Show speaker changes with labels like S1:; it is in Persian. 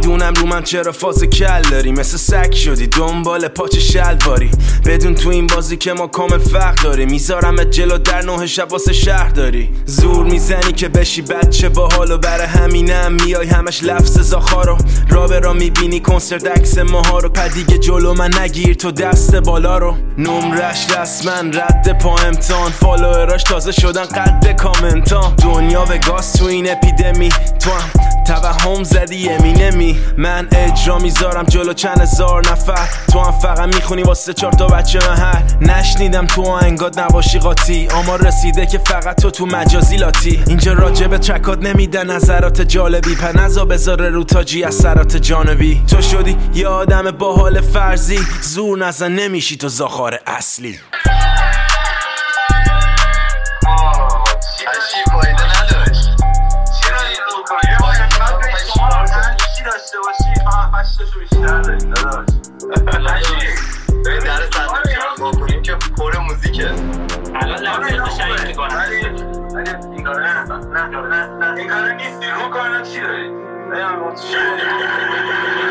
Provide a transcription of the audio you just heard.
S1: نمیدونم رو من چرا فاز کل داری، مثل سگ شدی دنبال پاچه شلواری. بدون تو این بازی که ما کامل فرق داری، میذارم جلو در 9 شب واسه شهر داری. زور میزنی که بشی بچه باحالو، برای همینم میای همش لفظ زاخارو. را میبینی کنسرت عکس ماها رو، پدیگه جلو من نگیر تو دست بالا رو. نمرش رسمن رد پا امتحان، فالووراش تازه شدن قد کامنتان. دنیا به گاز تو این اپیدمی، تو هم توهم زدی امینمی. من اجرا میذارم جلو چند هزار نفر، تو هم فقط میخونی واسه 4 تا بچه محل. نشنیدم تو آهنگات نباشی قاطی، آمار رسیده که فقط تو مجازی لاتی. اینجا راجب ترکات نمیده نظرات جالبی، پنزا بذاره رو تاجی اثرات جانبی. تو شدی یه آدم با حال فرضی، زور نزن نمیشی تو زاخار اصلی.
S2: داشته باشی فقط 8 تاشو بیشتر داریم داداش. ببین در صدر ما کنیم که پر موزیکه.
S3: الان لحظه شاید میکنم
S2: ولی این کاره نه این کاره نیستی. رو کارنا چی داری؟